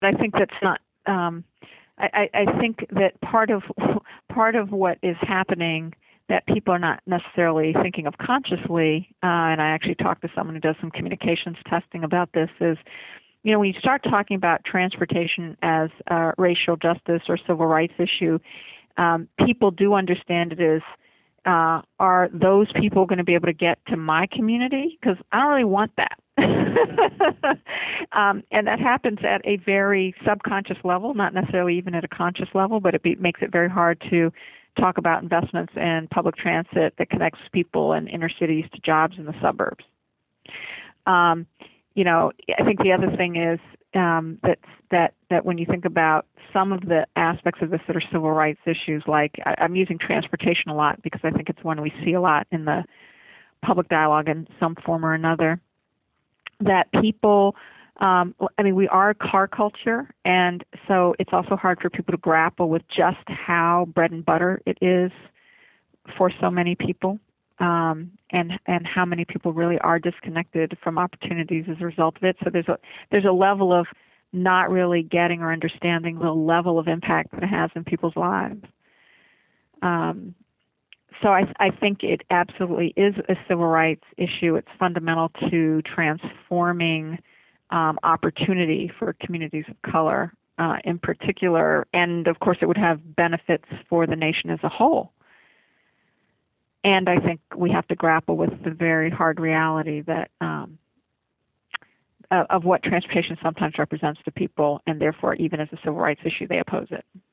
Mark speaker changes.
Speaker 1: I think that's not. I think that part of what is happening that people are not necessarily thinking of consciously, and I actually talked to someone who does some communications testing about this, is, when you start talking about transportation as a racial justice or civil rights issue, people do understand it as, are those people going to be able to get to my community? Because I don't really want that. And that happens at a very subconscious level, not necessarily even at a conscious level, but it makes it very hard to talk about investments in public transit that connects people in inner cities to jobs in the suburbs. I think the other thing is that when you think about some of the aspects of this that are civil rights issues, like I'm using transportation a lot because I think it's one we see a lot in the public dialogue in some form or another, that people, we are a car culture, and so it's also hard for people to grapple with just how bread and butter it is for so many people. And how many people really are disconnected from opportunities as a result of it. So there's a level of not really getting or understanding the level of impact that it has in people's lives. So I think it absolutely is a civil rights issue. It's fundamental to transforming opportunity for communities of color in particular, and of course it would have benefits for the nation as a whole. And I think we have to grapple with the very hard reality that of what transportation sometimes represents to people, and therefore, even as a civil rights issue, they oppose it.